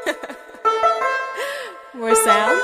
More sound.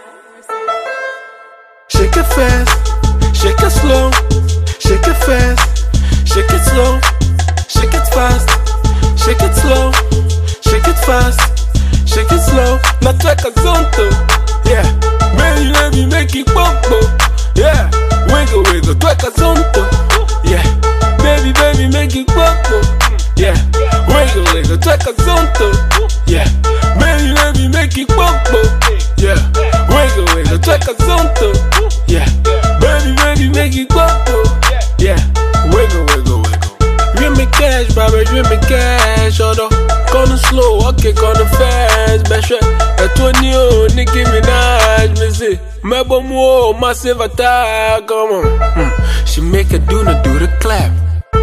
Shake it fast, shake it slow, shake it fast, shake it slow, shake it fast, shake it slow, shake it fast, shake it slow. Na tweka zonto, yeah. Baby, let me make it popo, yeah. Wiggle, wiggle, tweka zonto, yeah. Baby, baby, make it popo, yeah. Wiggle, wiggle, tweka zonto, yeah. Baby, let me make it popo, yeah. Wiggle, wiggle, tweka zonto, yeah. Baby, baby, make it popo, yeah. Wiggle, wiggle, wiggle. Give me cash, baby, give me cash, oh no. Gonna slow, okay, gonna fast, baby. At 20, oh, Nicki Minaj, me say. Mebo mo, massive attack, come on. She make a do the clap.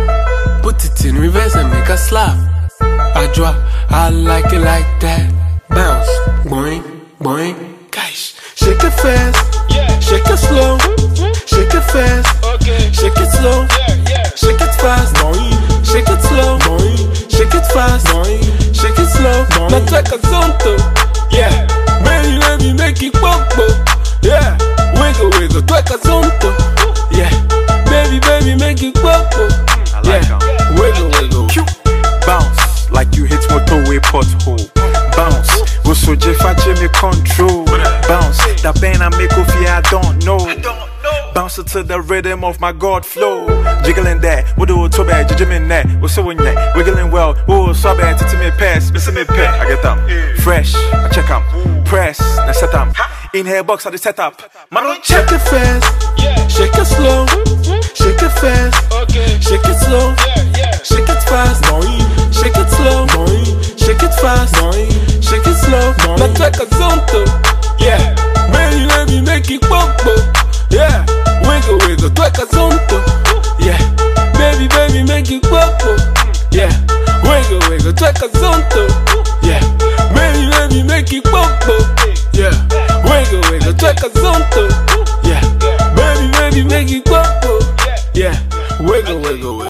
Put it in reverse and make her slap. I drop, I like it like that. Bounce, boing, boing. Guys, shake it fast, shake it slow, shake it fast, shake it slow, shake it fast, shake it slow, shake it fast, shake it slow. Na tweka zonto, yeah. Baby, let me make it popo, yeah. Wiggle, wiggle, tweka zonto, yeah. Baby, baby, make it popo, yeah. Wiggle, wiggle. Bounce like you hit motorway pothole. Bounce, also Jefa Jimmy control. Bounce, that band I make off here I don't know. Bounce to the rhythm of my God flow. Jiggling that, what do to bad, judgment that. What's so in that? Wiggling well, oh, so bad, to me pass, missing me pay. I get them fresh, I check them, press, I set them. In here box, I set up. Man, don't check it fast, shake it slow, shake it fast, shake it slow, shake it fast, shake it slow, shake it fast, shake it slow. Na tweka zonto, yeah. Baby, let me make it popo, yeah. Wiggle, wiggle, tweka zonto, yeah. Baby, baby, make it popo, yeah. Wiggle, wiggle, tweka zonto, yeah. Baby, let me make it popo, yeah. Wiggle, wiggle, tweka zonto, yeah. Baby, baby, make it popo, yeah. Wiggle, wiggle, wiggle.